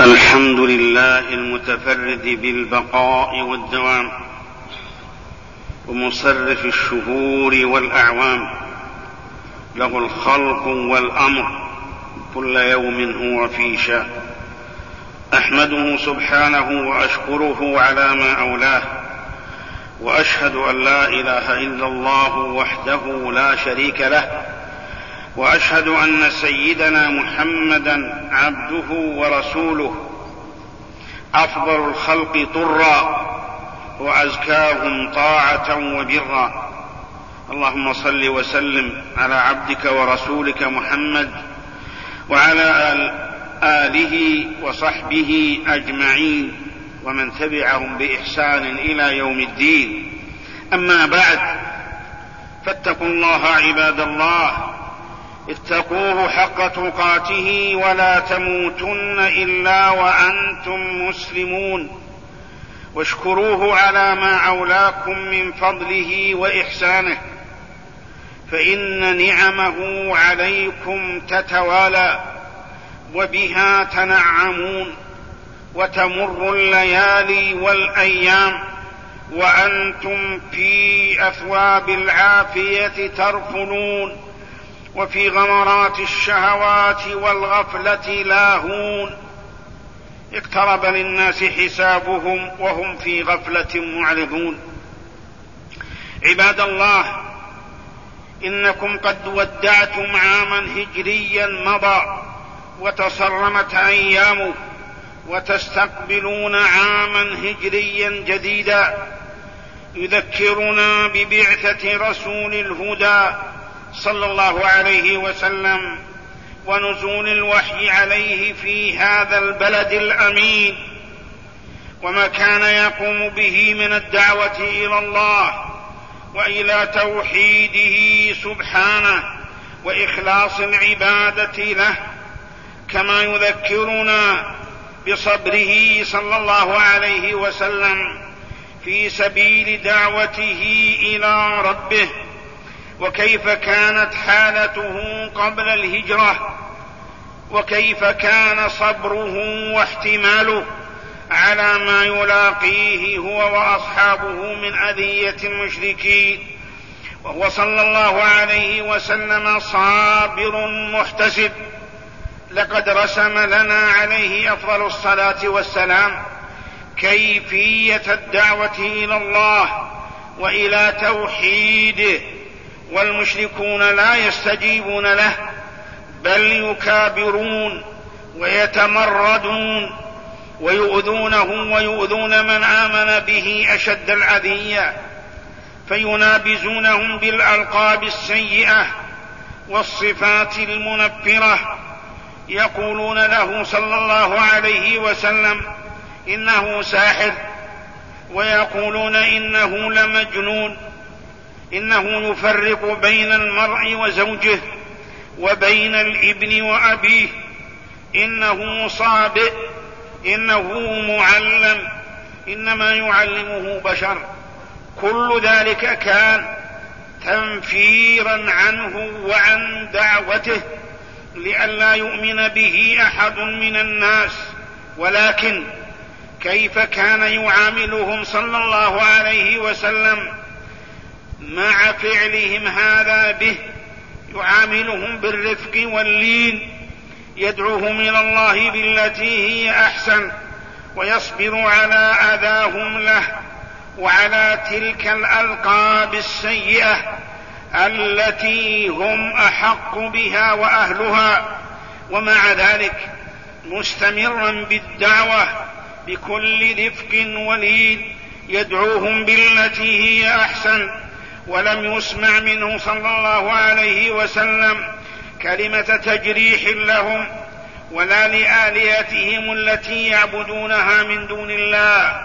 الحمد لله المتفرد بالبقاء والدوام ومصرف الشهور والأعوام، له الخلق والأمر، كل يوم هو في شأن. أحمده سبحانه وأشكره على ما أولاه، وأشهد أن لا إله إلا الله وحده لا شريك له، وأشهد أن سيدنا محمدا عبده ورسوله، أفضل الخلق طرا وأزكاهم طاعة وبرا. اللهم صل وسلم على عبدك ورسولك محمد وعلى آله وصحبه أجمعين ومن تبعهم بإحسان إلى يوم الدين. أما بعد، فاتقوا الله عباد الله، اتقوه حق تقاته ولا تموتن إلا وأنتم مسلمون، واشكروه على ما أولاكم من فضله وإحسانه، فإن نعمه عليكم تتوالى وبها تنعمون، وتمر الليالي والأيام وأنتم في أثواب العافية ترفلون، وفي غمرات الشهوات والغفلة لاهون. اقترب للناس حسابهم وهم في غفلة معرضون. عباد الله، إنكم قد ودعتم عاما هجريا مضى وتصرمت أيامه، وتستقبلون عاما هجريا جديدا يذكرنا ببعثة رسول الهدى صلى الله عليه وسلم ونزول الوحي عليه في هذا البلد الأمين، وما كان يقوم به من الدعوة إلى الله وإلى توحيده سبحانه وإخلاص العبادة له، كما يذكرنا بصبره صلى الله عليه وسلم في سبيل دعوته إلى ربه، وكيف كانت حالته قبل الهجرة، وكيف كان صبره واحتماله على ما يلاقيه هو وأصحابه من أذية المشركين، وهو صلى الله عليه وسلم صابر محتسب. لقد رسم لنا عليه أفضل الصلاة والسلام كيفية الدعوة إلى الله وإلى توحيده، والمشركون لا يستجيبون له، بل يكابرون ويتمردون ويؤذونه ويؤذون من آمن به أشد الأذية، فينابزونهم بالألقاب السيئة والصفات المنفرة. يقولون له صلى الله عليه وسلم إنه ساحر، ويقولون إنه لمجنون، إنه يفرق بين المرء وزوجه وبين الابن وأبيه، إنه صابئ، إنه معلم، إنما يعلمه بشر. كل ذلك كان تنفيرا عنه وعن دعوته لئلا يؤمن به أحد من الناس. ولكن كيف كان يعاملهم صلى الله عليه وسلم مع فعلهم هذا به؟ يعاملهم بالرفق واللين، يدعوهم إلى الله بالتي هي أحسن، ويصبر على أذاهم له وعلى تلك الألقاب السيئة التي هم أحق بها وأهلها، ومع ذلك مستمرا بالدعوة بكل رفق ولين، يدعوهم بالتي هي أحسن. ولم يسمع منه صلى الله عليه وسلم كلمة تجريح لهم ولا لآلهتهم التي يعبدونها من دون الله،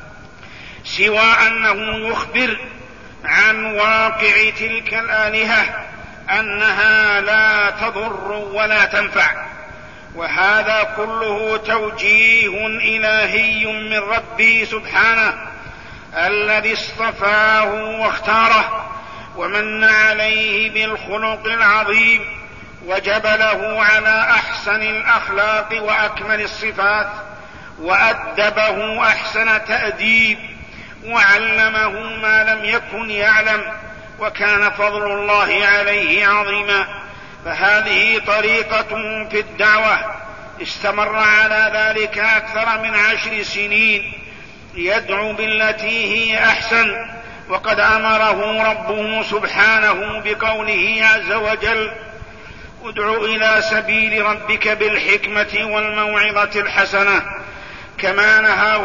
سوى أنه يخبر عن واقع تلك الآلهة أنها لا تضر ولا تنفع. وهذا كله توجيه إلهي من ربي سبحانه الذي اصطفاه واختاره ومن عليه بالخلق العظيم وجبله على أحسن الأخلاق وأكمل الصفات، وأدبه أحسن تأديب، وعلمه ما لم يكن يعلم، وكان فضل الله عليه عظيما. فهذه طريقة في الدعوة، استمر على ذلك أكثر من 10 سنين يدعو بالتي هي أحسن، وقد أمره ربه سبحانه بقوله عز وجل: ادع إلى سبيل ربك بالحكمة والموعظة الحسنة، كما نهى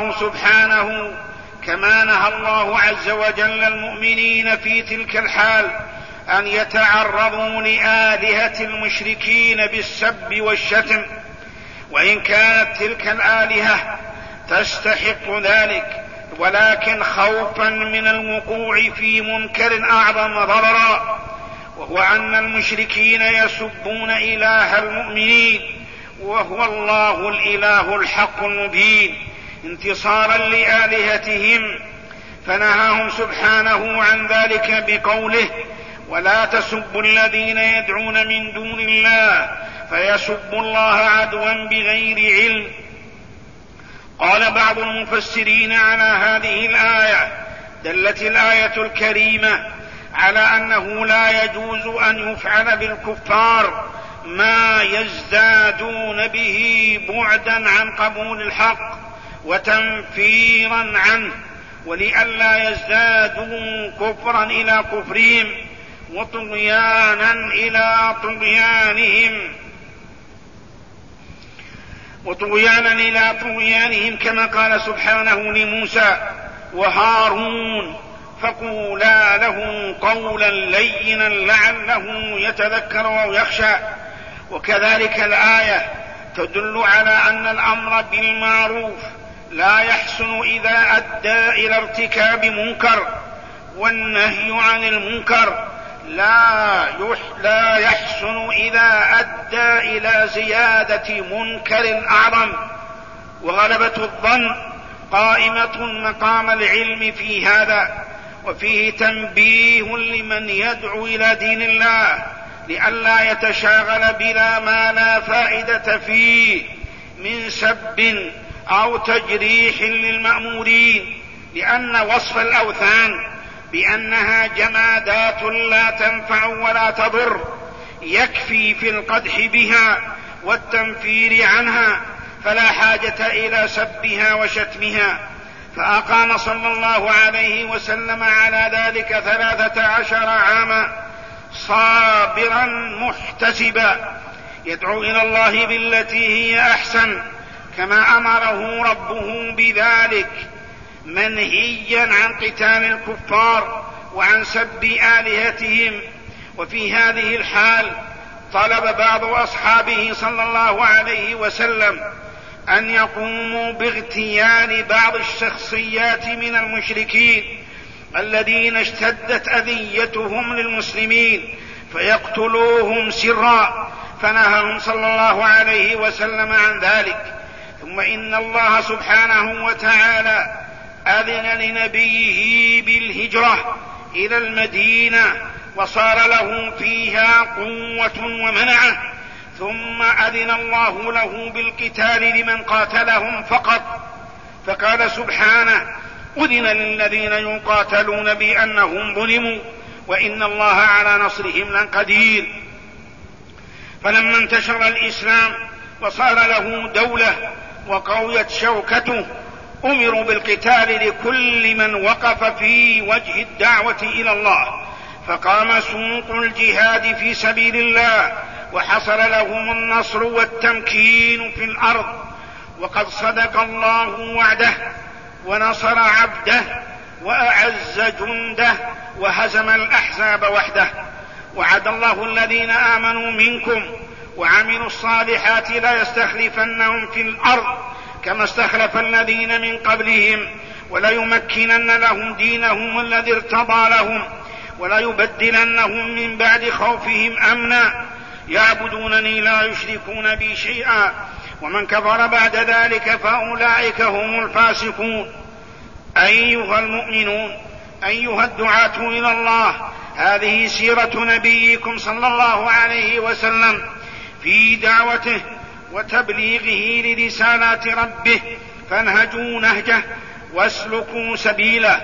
الله عز وجل المؤمنين في تلك الحال أن يتعرضوا لآلهة المشركين بالسب والشتم، وإن كانت تلك الآلهة تستحق ذلك، ولكن خوفا من الوقوع في منكر أعظم ضررا، وهو أن المشركين يسبون إله المؤمنين وهو الله الإله الحق المبين انتصارا لآلهتهم، فنهاهم سبحانه عن ذلك بقوله: ولا تسبوا الذين يدعون من دون الله فيسبوا الله عدوا بغير علم. قال بعض المفسرين على هذه الآية: دلت الآية الكريمة على أنه لا يجوز أن يفعل بالكفار ما يزدادون به بعدا عن قبول الحق وتنفيرا عنه، ولئلا يزدادوا كفرا إلى كفرهم وطغيانا إلى طغيانهم، كما قال سبحانه لموسى وهارون: فقولا له قولا لينا لعله يتذكر أو يخشى. وكذلك الآية تدل على أن الأمر بالمعروف لا يحسن إذا أدى إلى ارتكاب منكر، والنهي عن المنكر لا يحسن إذا أدى إلى زيادة منكر أعظم. وغلبة الظن قائمة مقام العلم في هذا، وفيه تنبيه لمن يدعو إلى دين الله لئلا يتشاغل بلا ما لا فائدة فيه من سب أو تجريح للمأمورين، لأن وصف الأوثان بأنها جمادات لا تنفع ولا تضر يكفي في القدح بها والتنفير عنها، فلا حاجة إلى سبها وشتمها. فأقام صلى الله عليه وسلم على ذلك 13 عاما صابرا محتسبا يدعو إلى الله بالتي هي أحسن، كما أمره ربه بذلك، منهيا عن قتال الكفار وعن سب آلهتهم. وفي هذه الحال طلب بعض أصحابه صلى الله عليه وسلم أن يقوموا باغتيال بعض الشخصيات من المشركين الذين اشتدت أذيتهم للمسلمين فيقتلوهم سرا، فنهاهم صلى الله عليه وسلم عن ذلك. ثم إن الله سبحانه وتعالى أذن لنبيه بالهجرة إلى المدينة، وصار له فيها قوة ومنعة، ثم أذن الله له بالقتال لمن قاتلهم فقط، فقال سبحانه: أذن للذين يقاتلون بأنهم ظلموا وإن الله على نصرهم لقدير. فلما انتشر الإسلام وصار له دولة وقويت شوكته أمروا بالقتال لكل من وقف في وجه الدعوة إلى الله، فقام سوق الجهاد في سبيل الله، وحصل لهم النصر والتمكين في الأرض. وقد صدق الله وعده ونصر عبده وأعز جنده وهزم الأحزاب وحده. وعد الله الذين آمنوا منكم وعملوا الصالحات لا يستخلفنهم في الأرض كما استخلف الذين من قبلهم، وليمكنن لهم دينهم الذي ارتضى لهم، وليبدلنهم من بعد خوفهم أمنا يعبدونني لا يشركون بي شيئا، ومن كفر بعد ذلك فأولئك هم الفاسقون. أيها المؤمنون، أيها الدعاة إلى الله، هذه سيرة نبيكم صلى الله عليه وسلم في دعوته وتبليغه لرسالات ربه، فانهجوا نهجه واسلكوا سبيله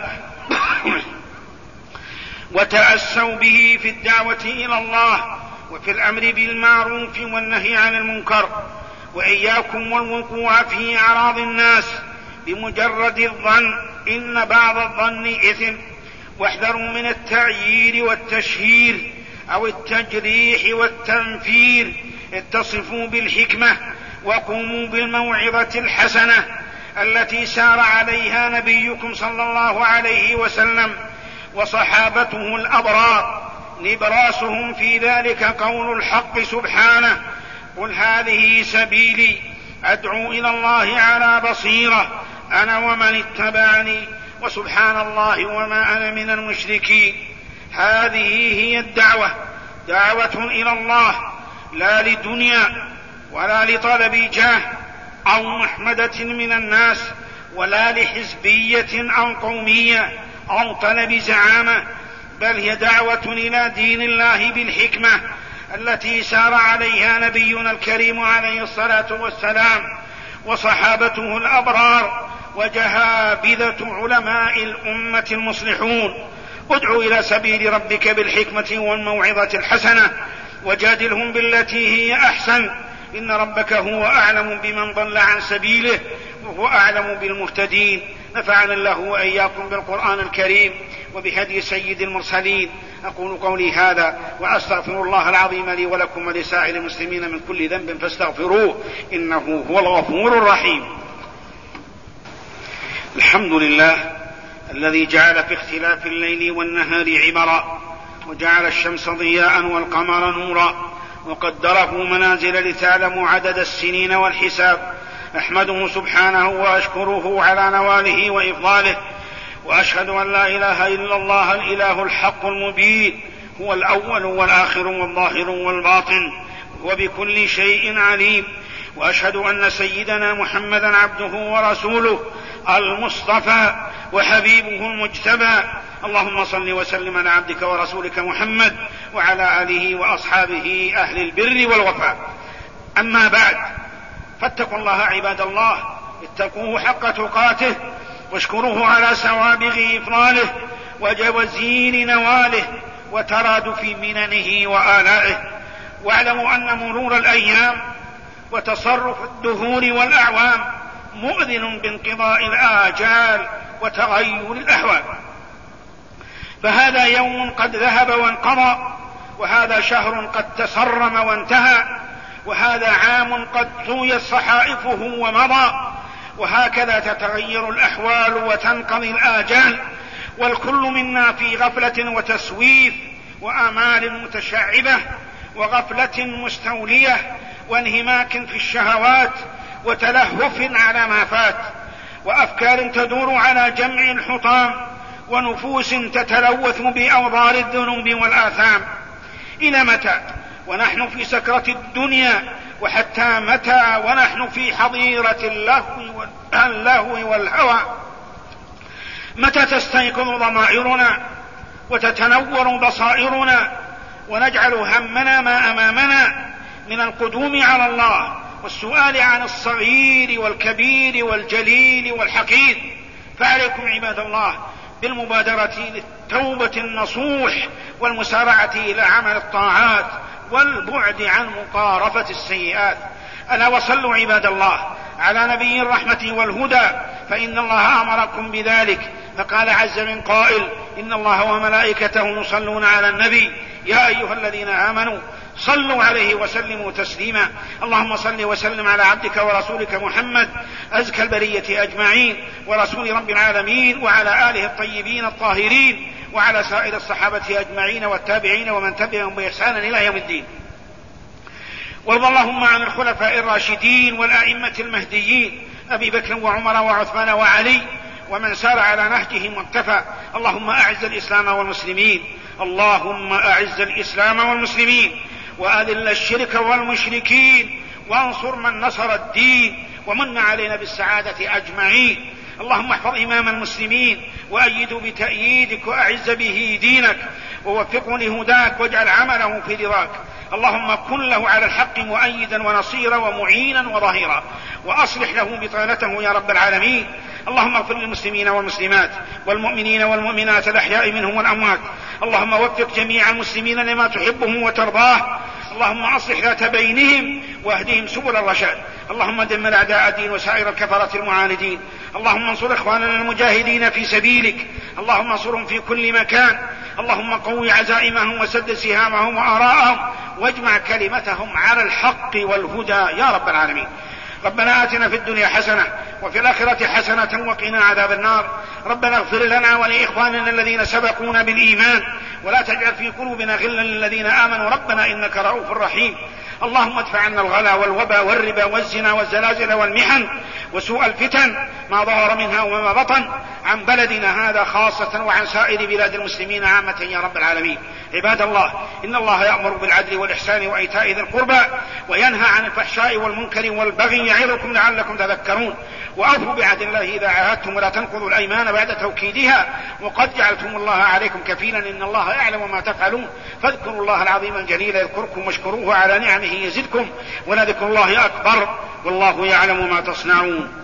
وتأسوا به في الدعوة إلى الله وفي الأمر بالمعروف والنهي عن المنكر، وإياكم والوقوع في أعراض الناس بمجرد الظن، إن بعض الظن إثم، واحذروا من التعيير والتشهير أو التجريح والتنفير، اتصفوا بالحكمة وقوموا بالموعظة الحسنة التي سار عليها نبيكم صلى الله عليه وسلم وصحابته الأبرار، نبراسهم في ذلك قول الحق سبحانه: قل هذه سبيلي أدعو إلى الله على بصيرة أنا ومن اتبعني وسبحان الله وما أنا من المشركين. هذه هي الدعوة، دعوة إلى الله، لا لدنيا ولا لطلب جاه أو محمدة من الناس، ولا لحزبية أو قومية أو طلب زعامة، بل هي دعوة إلى دين الله بالحكمة التي سار عليها نبينا الكريم عليه الصلاة والسلام وصحابته الأبرار وجهابذة علماء الأمة المصلحون. ادع إلى سبيل ربك بالحكمة والموعظة الحسنة وجادلهم بالتي هي أحسن، إن ربك هو أعلم بمن ضل عن سبيله وهو أعلم بالمهتدين. نفعنا الله وإياكم بالقرآن الكريم وبهدي سيد المرسلين. أقول قولي هذا وأستغفر الله العظيم لي ولكم ولسائر المسلمين من كل ذنب فاستغفروه إنه هو الغفور الرحيم. الحمد لله الذي جعل في اختلاف الليل والنهار عبرا، وجعل الشمس ضياء والقمر نورا، وقدره منازل لتعلموا عدد السنين والحساب. أحمده سبحانه وأشكره على نواله وإفضاله، وأشهد أن لا إله إلا الله الإله الحق المبين، هو الأول والآخر والظاهر والباطن، هو بكل شيء عليم. وأشهد أن سيدنا محمدا عبده ورسوله المصطفى وحبيبه المجتبى. اللهم صل وسلم على عبدك ورسولك محمد وعلى آله وأصحابه أهل البر والوفاء. أما بعد، فاتقوا الله عباد الله، اتقوه حق تقاته، واشكروه على سوابغ إفضاله وجوزيل نواله وترادف مننه وآلائه. واعلموا أن مرور الأيام وتصرف الدهور والأعوام مؤذن بانقضاء الآجال وتغير الأحوال، فهذا يوم قد ذهب وانقضى، وهذا شهر قد تسرم وانتهى، وهذا عام قد طويت صحائفه ومضى، وهكذا تتغير الأحوال وتنقضي الآجال، والكل منا في غفلة وتسويف وآمال متشعبة وغفلة مستولية وانهماك في الشهوات وتلهف على ما فات، وأفكار تدور على جمع الحطام، ونفوس تتلوث بأوضار الذنوب والآثام. إلى متى ونحن في سكرة الدنيا؟ وحتى متى ونحن في حظيرة اللهو والهوى؟ متى تستيقظ ضمائرنا وتتنور بصائرنا ونجعل همنا ما أمامنا من القدوم على الله والسؤال عن الصغير والكبير والجليل والحقير؟ فعليكم عباد الله بالمبادرة للتوبة النصوح والمسارعة إلى عمل الطاعات والبعد عن مقارفة السيئات. ألا وصلوا عباد الله على نبي الرحمة والهدى، فإن الله أمركم بذلك، فقال عز من قائل: إن الله وملائكته يصلون على النبي يا أيها الذين آمنوا صلوا عليه وسلموا تسليما. اللهم صل وسلم على عبدك ورسولك محمد أزكى البرية أجمعين ورسول رب العالمين، وعلى آله الطيبين الطاهرين، وعلى سائر الصحابة أجمعين والتابعين ومن تبعهم بإحسان إلى يوم الدين. وارض اللهم عن الخلفاء الراشدين والأئمة المهديين أبي بكر وعمر وعثمان وعلي ومن سار على نهجهم واقتفى. اللهم أعز الإسلام والمسلمين، اللهم أعز الإسلام والمسلمين، وأذل الشرك والمشركين، وانصر من نصر الدين، ومن علينا بالسعادة أجمعين. اللهم احفظ إمام المسلمين وأيده بتأييدك وأعز به دينك، ووفقه لهداك واجعل عمله في رضاك. اللهم كن له على الحق مؤيدا ونصيرا ومعينا وظهيرا، وأصلح له بطانته يا رب العالمين. اللهم اغفر للمسلمين والمسلمات والمؤمنين والمؤمنات الأحياء منهم والأموات. اللهم وفق جميع المسلمين لما تحبه وترضاه. اللهم أصلح ذات بينهم واهدهم سبل الرشاد. اللهم دمر أعداء الدين وسائر الكفرة المعاندين. اللهم انصر إخواننا المجاهدين في سبيلك، اللهم انصرهم في كل مكان. اللهم قوي عزائمهم وسدد سهامهم وآراءهم واجمع كلمتهم على الحق والهدى يا رب العالمين. ربنا آتنا في الدنيا حسنة وفي الآخرة حسنة وقنا عذاب النار. ربنا اغفر لنا ولإخواننا الذين سبقونا بالإيمان ولا تجعل في قلوبنا غلا للذين آمنوا ربنا إنك رؤوف رحيم. اللهم ادفع عنا الغلا والوبا والربا والزنا والزلازل والمحن وسوء الفتن ما ظهر منها وما بطن عن بلدنا هذا خاصة وعن سائر بلاد المسلمين عامة يا رب العالمين. عباد الله، إن الله يأمر بالعدل والإحسان وإيتاء ذي القربى وينهى عن الفحشاء والمنكر والبغي يعظكم لعلكم تذكرون. وأوفوا بعهد الله إذا عاهدتم ولا تنقضوا الأيمان بعد توكيدها وقد جعلتم الله عليكم كفيلا إن الله يعلم ما تفعلون. فاذكروا الله العظيم الجليل يذكركم واشكروه على نعمه يزدكم ولذكر الله أكبر والله يعلم ما تصنعون.